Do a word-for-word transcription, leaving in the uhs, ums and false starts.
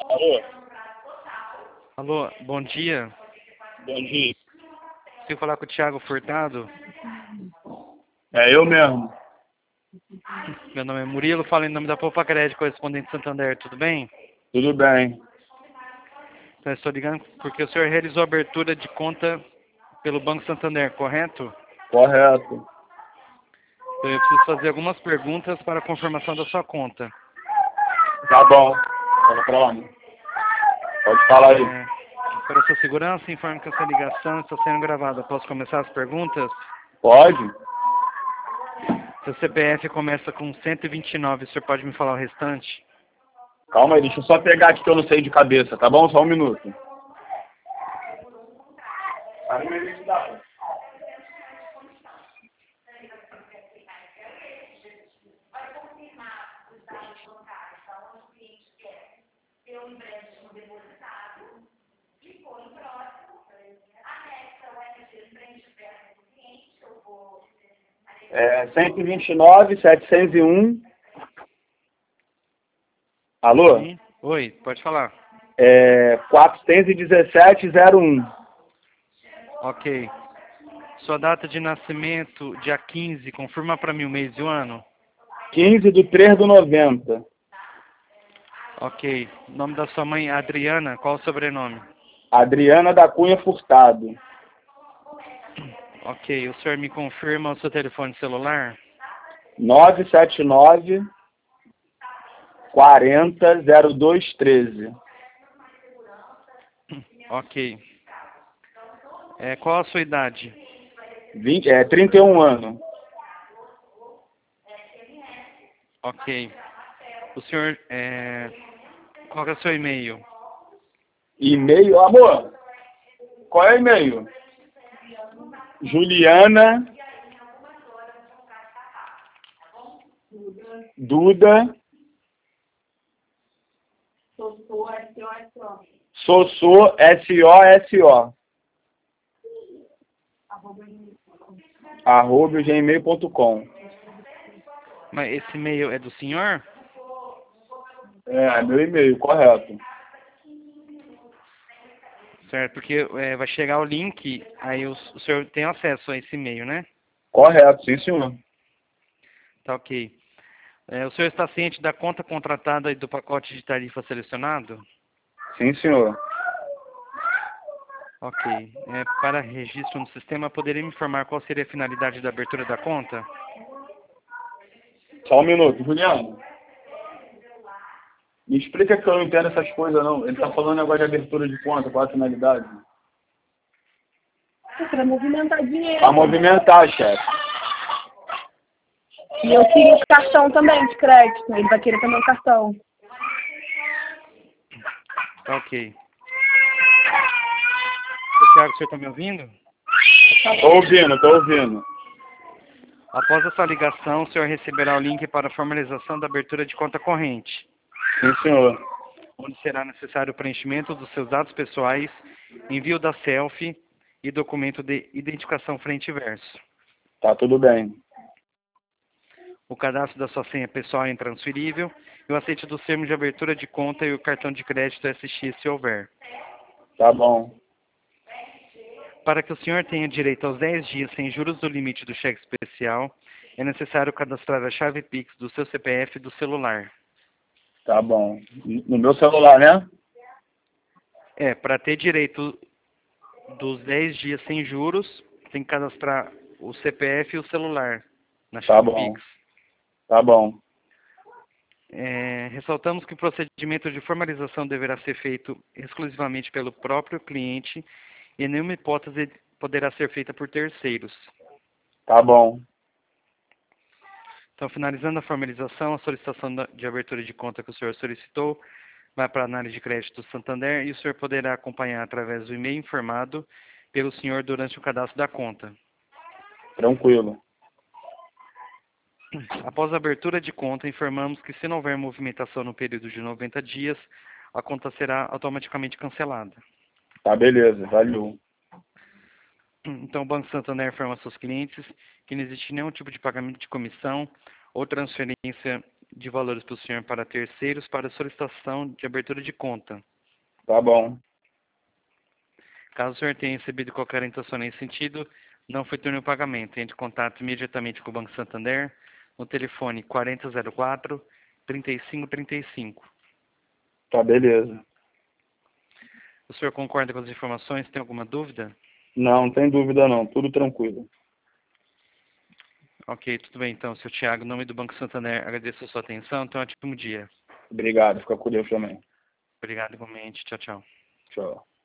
Alô? Alô, bom dia. Bom dia. Consigo falar com o Thiago Furtado? É eu mesmo. Meu nome é Murilo, falo em nome da Poupa Crédito, correspondente Santander, tudo bem? Tudo bem. Então, eu estou ligando porque o senhor realizou a abertura de conta pelo Banco Santander, correto? Correto. Então, eu preciso fazer algumas perguntas para a confirmação da sua conta. Tá bom. Fala pra lá, né? Pode falar aí. É, para sua segurança, informo que essa ligação está sendo gravada. Posso começar as perguntas? Pode? Seu C P F começa com cento e vinte e nove, o senhor pode me falar o restante? Calma aí, deixa eu só pegar aqui que eu não sei de cabeça, tá bom? Só um minuto. É cento e vinte e nove, setecentos e um. Alô? Sim. Oi, pode falar. É quatrocentos e dezessete, zero um. Ok. Sua data de nascimento, dia quinze, confirma para mim o mês e o ano? quinze de três de noventa. Ok. Nome da sua mãe, Adriana, qual o sobrenome? Adriana da Cunha Furtado. Ok. O senhor me confirma o seu telefone celular? nove sete nove, quarenta, zero dois treze. Ok. É, qual a sua idade? vinte, é, trinta e um anos. Ok. O senhor, é... qual que é o seu e-mail? E-mail, amor, qual é o e-mail? Juliana Duda Sossô, S O S O arroba gmail ponto com. Mas esse e-mail é do senhor? É, meu e-mail, correto. Certo, porque é, vai chegar o link, aí o, o senhor tem acesso a esse e-mail, né? Correto, sim, senhor. Tá ok. É, o senhor está ciente da conta contratada e do pacote de tarifa selecionado? Sim, senhor. Ok. É, para registro no sistema, poderia me informar qual seria a finalidade da abertura da conta? Só um minuto, Juliano. Me explica que eu não entendo essas coisas, não. Ele tá falando negócio de abertura de conta, qual a finalidade? Pra movimentar dinheiro. Pra movimentar, chefe. E eu queria o cartão também de crédito. Ele vai querer também o cartão. Tá ok. Ô, Thiago, o senhor está me ouvindo? Tô ouvindo, tô ouvindo. Após essa ligação, o senhor receberá o link para a formalização da abertura de conta corrente, Sim, senhor. onde será necessário o preenchimento dos seus dados pessoais, envio da selfie e documento de identificação frente e verso. Tá tudo bem. O cadastro da sua senha pessoal é intransferível e o aceite dos termos de abertura de conta e o cartão de crédito S X se houver. Tá bom. Para que o senhor tenha direito aos dez dias sem juros do limite do cheque especial, é necessário cadastrar a chave Pix do seu C P F e do celular. Tá bom. No meu celular, né? É, para ter direito dos dez dias sem juros, tem que cadastrar o C P F e o celular na Tá chave bom. Pix. Tá bom. É, ressaltamos que o procedimento de formalização deverá ser feito exclusivamente pelo próprio cliente e nenhuma hipótese poderá ser feita por terceiros. Tá bom. Então, finalizando a formalização, a solicitação da- de abertura de conta que o senhor solicitou vai para a análise de crédito do Santander e o senhor poderá acompanhar através do e-mail informado pelo senhor durante o cadastro da conta. Tranquilo. Após a abertura de conta, informamos que se não houver movimentação no período de noventa dias, a conta será automaticamente cancelada. Tá, beleza. Valeu. Então, o Banco Santander informa aos seus clientes que não existe nenhum tipo de pagamento de comissão ou transferência de valores para o senhor para terceiros para solicitação de abertura de conta. Tá bom. Caso o senhor tenha recebido qualquer orientação nesse sentido, não foi turno o pagamento. Entre em contato imediatamente com o Banco Santander no telefone quarenta zero quatro, trinta e cinco trinta e cinco. Tá, beleza. O senhor concorda com as informações? Tem alguma dúvida? Não, não tem dúvida não. Tudo tranquilo. Ok, tudo bem então, seu Thiago. Em nome do Banco Santander, agradeço a sua atenção. Tenha um ótimo dia. Obrigado. Fica com Deus também. Obrigado igualmente. Tchau, tchau. Tchau.